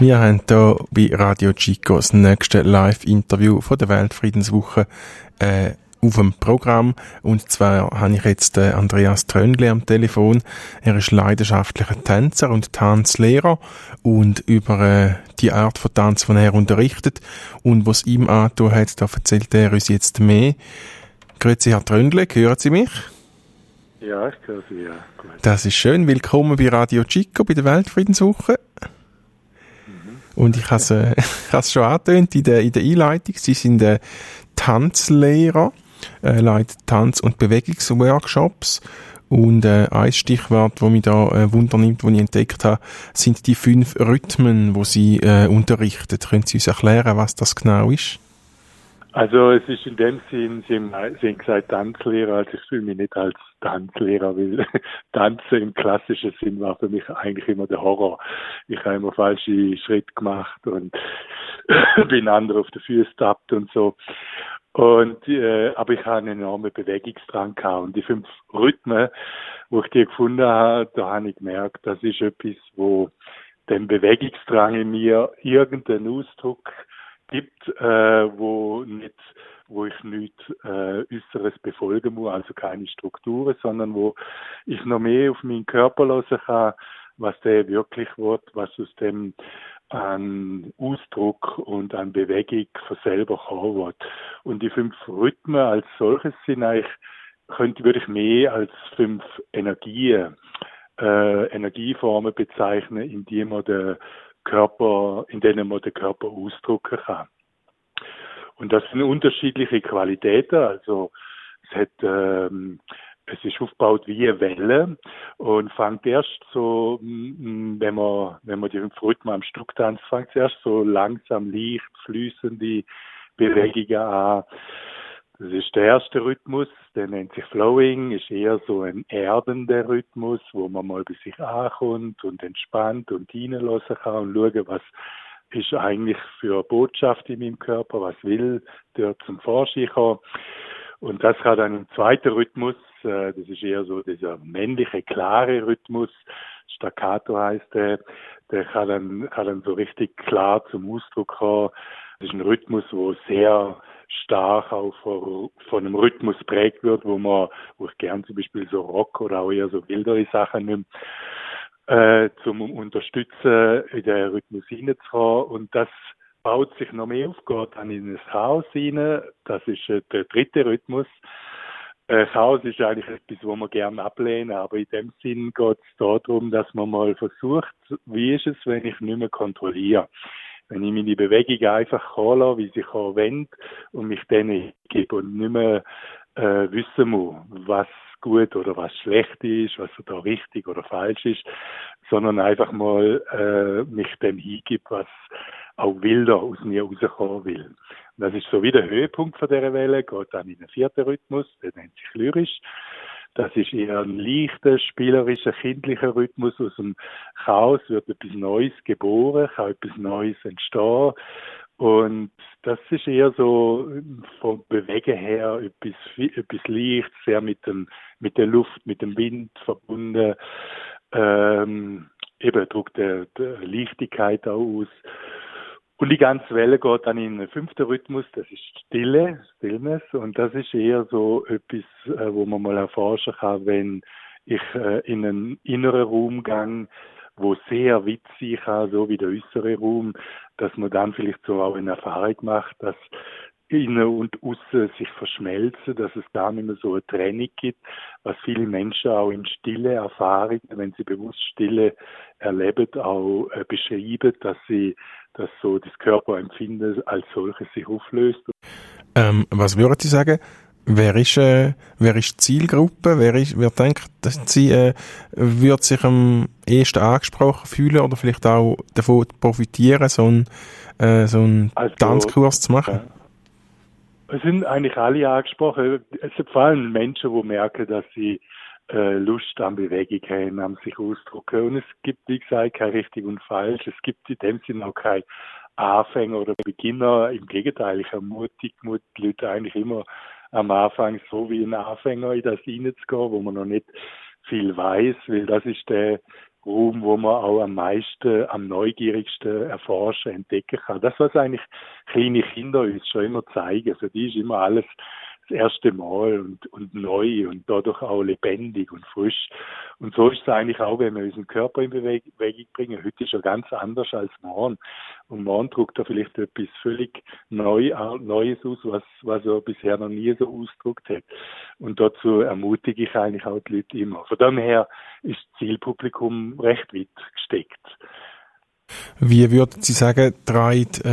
Wir haben hier bei Radio Chico das nächste Live-Interview von der Weltfriedenswoche auf dem Programm. Und zwar habe ich jetzt Andreas Trönli am Telefon. Er ist leidenschaftlicher Tänzer und Tanzlehrer und über die Art von Tanz, die er unterrichtet und was ihm angetan hat, da erzählt er uns jetzt mehr. Grüezi, Herr Trönli, hören Sie mich? Ja, ich höre Sie, ja. Gut. Das ist schön. Willkommen bei Radio Chico, bei der Weltfriedenswoche. Und ich habe es schon angetönt in der Einleitung. Sie sind Tanzlehrer, leiten Tanz- und Bewegungsworkshops. Und ein Stichwort, das mich da wundernimmt, das ich entdeckt habe, sind die 5 Rhythmen, die Sie unterrichten. Können Sie uns erklären, was das genau ist? Also es ist in dem Sinn, Sie haben gesagt Tanzlehrer, also ich fühle mich nicht als Tanzlehrer, weil Tanzen im klassischen Sinn war für mich eigentlich immer der Horror. Ich habe immer falsche Schritte gemacht und bin andere auf den Füßen getappt und so. Und aber ich habe einen enormen Bewegungsdrang gehabt. Und die 5 Rhythmen, wo ich die gefunden habe, da habe ich gemerkt, das ist etwas, wo dem Bewegungsdrang in mir irgendeinen Ausdruck gibt, wo ich nichts Äußeres befolgen muss, also keine Strukturen, sondern wo ich noch mehr auf meinen Körper hören kann, was der wirklich wird, was aus dem an Ausdruck und an Bewegung von selber kommen wird. Und die 5 Rhythmen als solches sind eigentlich, würde ich mehr als 5 Energieformen bezeichnen, in denen man den Körper ausdrücken kann. Und das sind unterschiedliche Qualitäten. Also es ist aufgebaut wie eine Welle und fängt erst so, wenn man die 5 Rhythmen am Stück tanzt, fängt es erst so langsam, leicht, fließende Bewegungen an. Das ist der erste Rhythmus, der nennt sich Flowing, ist eher so ein erdender Rhythmus, wo man mal bei sich ankommt und entspannt und hineinlassen kann und schauen, was ist eigentlich für eine Botschaft in meinem Körper, was will dort zum Vorschein kommen. Und das hat dann im zweiten Rhythmus, das ist eher so dieser männliche, klare Rhythmus, Staccato heißt der kann dann so richtig klar zum Ausdruck kommen. Das ist ein Rhythmus, wo sehr stark auch von einem Rhythmus prägt wird, wo ich gern zum Beispiel so Rock oder auch eher so wildere Sachen nehme, zum Unterstützen, in den Rhythmus hineinzukommen. Und das baut sich noch mehr auf, geht dann in das Chaos hinein. Das ist der dritte Rhythmus. Chaos ist eigentlich etwas, was wir gerne ablehnen, aber in dem Sinn geht es darum, dass man mal versucht, wie ist es, wenn ich nicht mehr kontrolliere. Wenn ich meine Bewegung einfach kommen lasse, wie sie wende und mich denen gebe und nicht mehr wissen muss, was gut oder was schlecht ist, was da richtig oder falsch ist, sondern einfach mal mich dem hingibt, was auch wilder aus mir rauskommen will. Und das ist so wie der Höhepunkt von dieser Welle, geht dann in den 4. Rhythmus, der nennt sich lyrisch. Das ist eher ein leichter, spielerischer, kindlicher Rhythmus. Aus dem Chaos wird etwas Neues geboren, kann etwas Neues entstehen. Und das ist eher so vom Bewegen her etwas leicht, sehr mit der Luft, mit dem Wind verbunden. Eben drückt der Leichtigkeit auch aus. Und die ganze Welle geht dann in den 5. Rhythmus, das ist Stillness. Und das ist eher so etwas, wo man mal erforschen kann, wenn ich in einen inneren Raum gehe, wo sehr weit sein kann, so wie der äußere Raum, dass man dann vielleicht so auch eine Erfahrung macht, dass innen und außen sich verschmelzen, dass es da nicht mehr so eine Trennung gibt, was viele Menschen auch in Stille Erfahrungen, wenn sie bewusst Stille erleben, auch beschreiben, dass so das Körperempfinden als solches sich auflöst. Was würden Sie sagen? Wer ist die Zielgruppe? Wer denkt, dass sie wird sich am ehesten angesprochen fühlen oder vielleicht auch davon profitieren, so einen Tanzkurs zu machen? Ja. Es sind eigentlich alle angesprochen. Es sind vor allem Menschen, die merken, dass sie Lust an Bewegung haben, an sich ausdrücken. Und es gibt, wie gesagt, kein richtig und falsch. Es gibt in dem Sinne auch kein Anfänger oder Beginner. Im Gegenteil, ich ermutige die Leute eigentlich immer am Anfang so wie ein Anfänger in das hineinzugehen, wo man noch nicht viel weiß, weil das ist der Raum, wo man auch am meisten, am neugierigsten erforschen, entdecken kann. Das, was eigentlich kleine Kinder uns schon immer zeigen. Für die ist immer alles das erste Mal und neu und dadurch auch lebendig und frisch. Und so ist es eigentlich auch, wenn wir unseren Körper in Bewegung bringen. Heute ist er ganz anders als morgen. Und morgen druckt er vielleicht etwas völlig Neues aus, was er bisher noch nie so ausgedruckt hat. Und dazu ermutige ich eigentlich auch die Leute immer. Von dem her ist das Zielpublikum recht weit gesteckt. Wie würden Sie sagen, trägt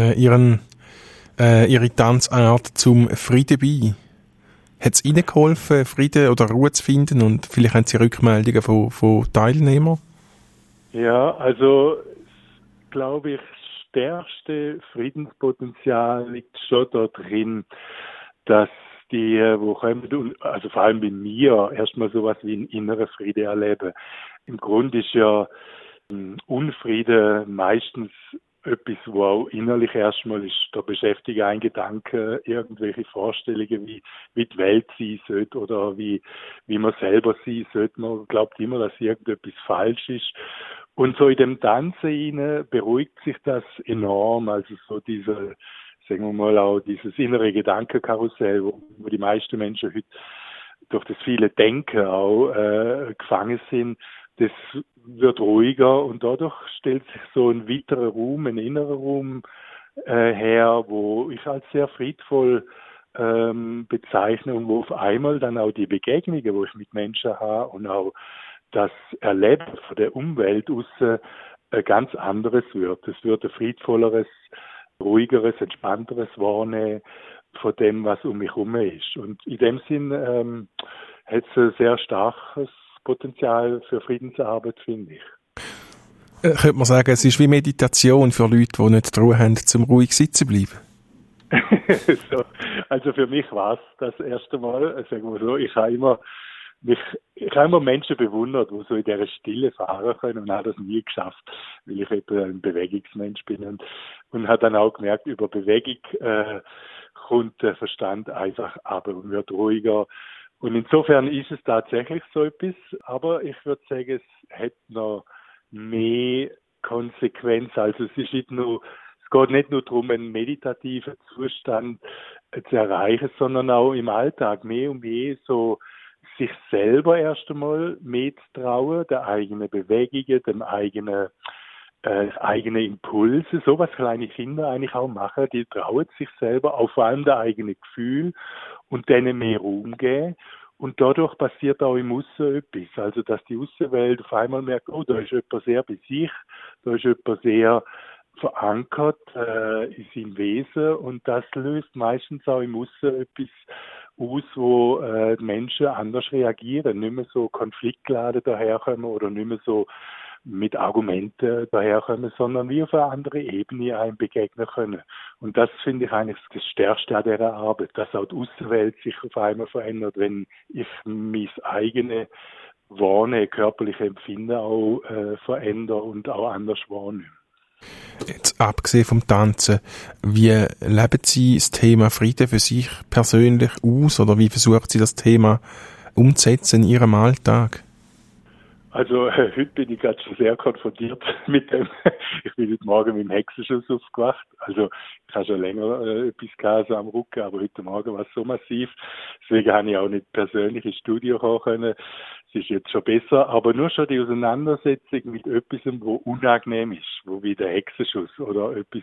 Ihre Tanzart zum Frieden bei? Hat es Ihnen geholfen, Frieden oder Ruhe zu finden, und vielleicht haben Sie Rückmeldungen von Teilnehmern? Ja, also glaube ich, das stärkste Friedenspotenzial liegt schon da drin, dass die, wo kommen, also vor allem bei mir, erstmal sowas wie einen inneren Frieden erleben. Im Grunde ist ja Unfriede meistens etwas, wo auch innerlich erstmal ist, da beschäftigt ein Gedanke, irgendwelche Vorstellungen, wie die Welt sein sollte oder wie man selber sein sollte. Man glaubt immer, dass irgendetwas falsch ist. Und so in dem Tanzen rein beruhigt sich das enorm. Also so diese, sagen wir mal, auch dieses innere Gedankenkarussell, wo die meisten Menschen heute durch das viele Denken auch gefangen sind, das wird ruhiger und dadurch stellt sich so ein weiterer Raum, ein innerer Raum her, wo ich als sehr friedvoll bezeichne und wo auf einmal dann auch die Begegnungen, wo ich mit Menschen habe und auch das Erleben von der Umwelt aus ganz anderes wird. Es wird ein friedvolleres, ruhigeres, entspannteres Wahrnehmen von dem, was um mich herum ist. Und in dem Sinn hat es ein sehr starkes Potenzial für Friedensarbeit, finde ich. Könnte man sagen, es ist wie Meditation für Leute, die nicht die Ruhe haben, zum ruhig sitzen zu bleiben? So, also für mich war es das erste Mal, sagen wir so, ich habe immer Menschen bewundert, die so in dieser Stille fahren können, und habe das nie geschafft, weil ich eben ein Bewegungsmensch bin und habe dann auch gemerkt, über Bewegung kommt der Verstand einfach ab und wird ruhiger. Und insofern ist es tatsächlich so etwas, aber ich würde sagen, es hat noch mehr Konsequenz. Also es geht nicht nur darum, einen meditativen Zustand zu erreichen, sondern auch im Alltag mehr und mehr so sich selber erst einmal mittrauen, der eigenen Bewegungen, dem eigenen eigene Impulse, so was kleine Kinder eigentlich auch machen, die trauen sich selber, auch vor allem der eigene Gefühl und denen mehr Raum geben. Und dadurch passiert auch im Aussen etwas. Also, dass die Aussenwelt auf einmal merkt, oh, da ist jemand sehr bei sich, da ist jemand sehr verankert in seinem Wesen, und das löst meistens auch im Aussen etwas aus, wo die Menschen anders reagieren, nicht mehr so konfliktgeladen daherkommen oder nicht mehr so mit Argumenten daherkommen, sondern wie auf eine andere Ebene einem begegnen können. Und das finde ich eigentlich das Stärkste an dieser Arbeit, dass auch die Außenwelt sich auf einmal verändert, wenn ich mein eigenes Wahrnehmen, körperliche Empfinden auch verändere und auch anders wahrnehme. Jetzt abgesehen vom Tanzen, wie leben Sie das Thema Frieden für sich persönlich aus, oder wie versuchen Sie das Thema umzusetzen in Ihrem Alltag? Also heute bin ich gerade schon sehr konfrontiert mit dem. Ich bin heute Morgen mit dem Hexenschuss aufgewacht. Also ich habe schon länger etwas gehabt, so am Rücken, aber heute Morgen war es so massiv. Deswegen habe ich auch nicht persönlich ins Studio kommen können. Es ist jetzt schon besser, aber nur schon die Auseinandersetzung mit etwas, wo unangenehm ist, wo wie der Hexenschuss oder etwas,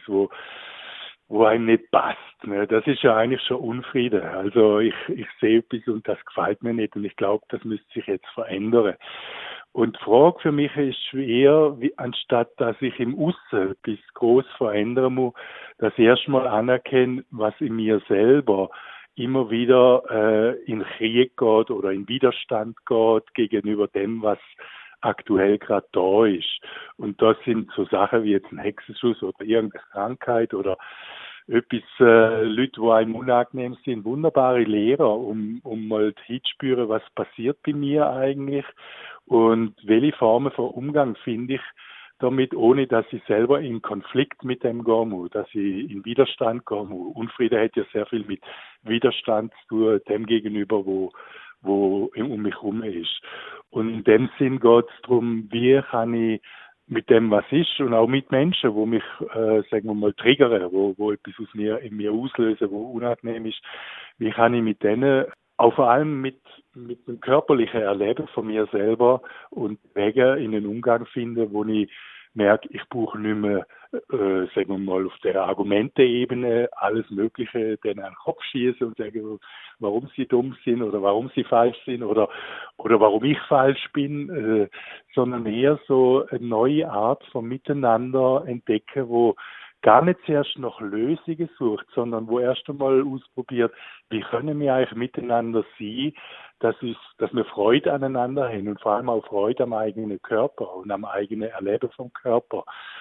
wo einem nicht passt. Ne? Das ist ja eigentlich schon Unfrieden. Also ich sehe etwas und das gefällt mir nicht, und ich glaube, das müsste sich jetzt verändern. Und die Frage für mich ist eher, anstatt dass ich im Aussen etwas gross verändern muss, dass ich erstmal anerkenne, was in mir selber immer wieder in Krieg geht oder in Widerstand geht gegenüber dem, was aktuell gerade da ist. Und das sind so Sachen wie jetzt ein Hexenschuss oder irgendeine Krankheit oder etwas, Leute, die einem unangenehm sind, wunderbare Lehrer, um mal hinzuspüren, was passiert bei mir eigentlich und welche Formen von Umgang finde ich damit, ohne dass ich selber in Konflikt mit dem gehen muss, dass ich in Widerstand gehen muss. Unfrieden hat ja sehr viel mit Widerstand zu tun, dem gegenüber, wo wo um mich herum ist. Und in dem Sinn geht es darum, wie kann ich mit dem, was ist, und auch mit Menschen, wo mich, sagen wir mal, triggern, wo etwas in mir auslösen, wo unangenehm ist, wie kann ich mit denen, auch vor allem mit dem körperlichen Erleben von mir selber und Wege in einen Umgang finden, wo ich merke, ich brauche nicht mehr, sagen wir mal, auf der Argumenteebene alles Mögliche denen an den Kopf schießen und sagen, warum sie dumm sind oder warum sie falsch sind oder warum ich falsch bin, sondern eher so eine neue Art von Miteinander entdecken, wo gar nicht zuerst nach Lösungen sucht, sondern wo erst einmal ausprobiert, wie können wir eigentlich miteinander sein, dass wir Freude aneinander haben und vor allem auch Freude am eigenen Körper und am eigenen Erleben vom Körper.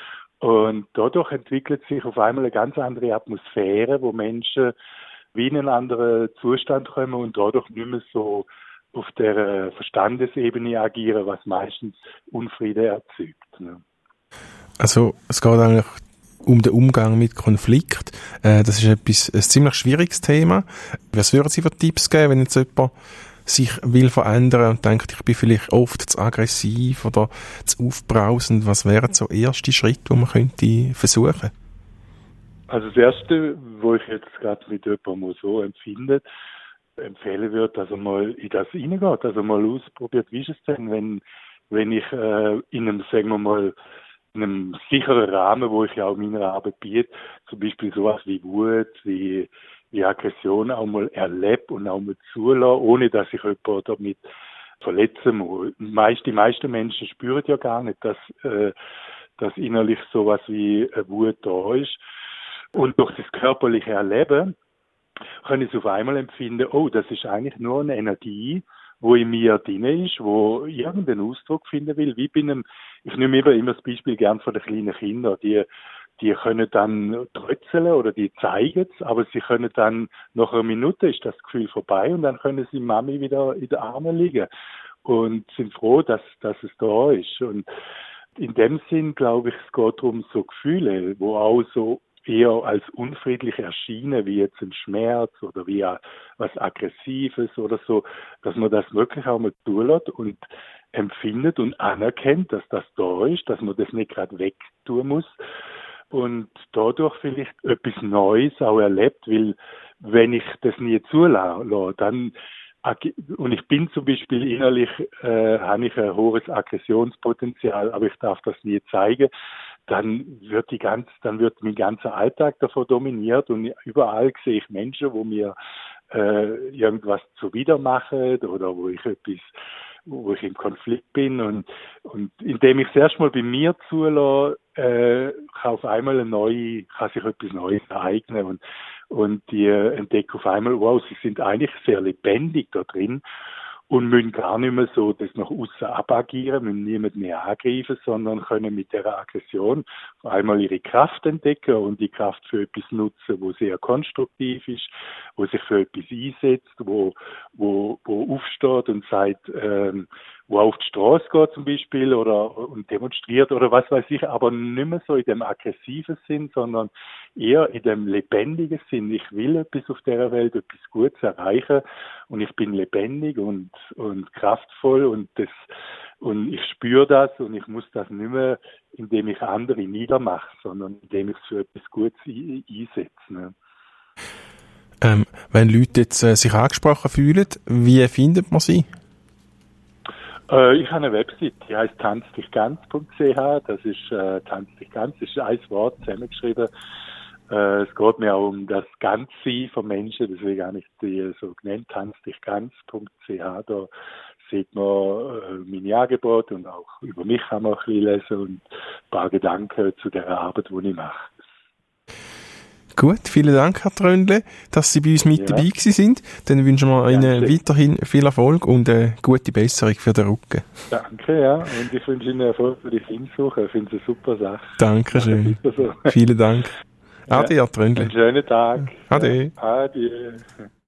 Und dadurch entwickelt sich auf einmal eine ganz andere Atmosphäre, wo Menschen wie in einen anderen Zustand kommen und dadurch nicht mehr so auf der Verstandesebene agieren, was meistens Unfrieden erzeugt. Ne? Also es geht eigentlich um den Umgang mit Konflikt. Das ist ein ziemlich schwieriges Thema. Was würden Sie für Tipps geben, wenn jetzt jemand sich will verändern und denkt, ich bin vielleicht oft zu aggressiv oder zu aufbrausend? Was wären so erste Schritte, die man könnte versuchen? Also das Erste, wo ich jetzt gerade mit jemandem so empfehlen würde, dass er mal in das reingeht, dass er mal ausprobiert, wie ist es denn, wenn ich in einem, sagen wir mal, in einem sicheren Rahmen, wo ich ja auch meine Arbeit biete, zum Beispiel sowas wie Wut, wie Aggression auch mal erlebe und auch mal zulasse, ohne dass ich jemanden damit verletzen muss. Die meisten Menschen spüren ja gar nicht, dass innerlich sowas wie eine Wut da ist. Und durch das körperliche Erleben kann ich es auf einmal empfinden, oh, das ist eigentlich nur eine Energie, wo in mir drin ist, wo irgendeinen Ausdruck finden will. Ich nehme immer das Beispiel gern von den kleinen Kindern, die können dann trötzeln oder die zeigen es, aber sie können dann, nach einer Minute ist das Gefühl vorbei und dann können sie Mami wieder in den Armen liegen und sind froh, dass es da ist. Und in dem Sinn, glaube ich, es geht darum, so Gefühle, wo auch so eher als unfriedlich erschienen, wie jetzt ein Schmerz oder wie was Aggressives oder so, dass man das wirklich auch mal zulässt und empfindet und anerkennt, dass das da ist, dass man das nicht gerade wegtun muss und dadurch vielleicht etwas Neues auch erlebt, weil wenn ich das nie zulasse, dann und ich bin zum Beispiel innerlich, habe ich ein hohes Aggressionspotenzial, aber ich darf das nie zeigen, dann wird mein ganzer Alltag davon dominiert und überall sehe ich Menschen, wo mir irgendwas zuwider machen oder wo ich im Konflikt bin und indem ich es erstmal bei mir zulasse, kann auf einmal kann sich etwas Neues ereignen und die entdecken auf einmal, wow, sie sind eigentlich sehr lebendig da drin und müssen gar nicht mehr so das nach außen abagieren, müssen niemand mehr angreifen, sondern können mit der Aggression auf einmal ihre Kraft entdecken und die Kraft für etwas nutzen, wo sehr konstruktiv ist, wo sich für etwas einsetzt, wo aufsteht und sagt, wo auf die Straße geht zum Beispiel und demonstriert oder was weiß ich, aber nicht mehr so in dem aggressiven Sinn, sondern eher in dem lebendigen Sinn. Ich will etwas auf dieser Welt, etwas Gutes erreichen und ich bin lebendig und kraftvoll und ich spüre das und ich muss das nicht mehr, indem ich andere niedermache, sondern indem ich es für etwas Gutes einsetze. Ne? Wenn Leute jetzt sich angesprochen fühlen, wie findet man sie? Ich habe eine Website, die heisst tanzdichganz.ch. Das ist tanzdichganz, das ist ein Wort zusammengeschrieben. Es geht mir auch um das Ganzsein von Menschen, deswegen habe ich die so genannt, tanzdichganz.ch. Da sieht man meine Angebote und auch über mich kann man ein bisschen lesen und ein paar Gedanken zu der Arbeit, die ich mache. Gut, vielen Dank, Herr Tröndle, dass Sie bei uns mit dabei gewesen sind. Dann wünschen wir Ihnen weiterhin viel Erfolg und eine gute Besserung für den Rücken. Danke, ja. Und ich wünsche Ihnen Erfolg für die Filmsuche. Ich finde es eine super Sache. Dankeschön. So. Vielen Dank. Ade, Herr Tröndle. Einen schönen Tag. Ade. Ja. Ade.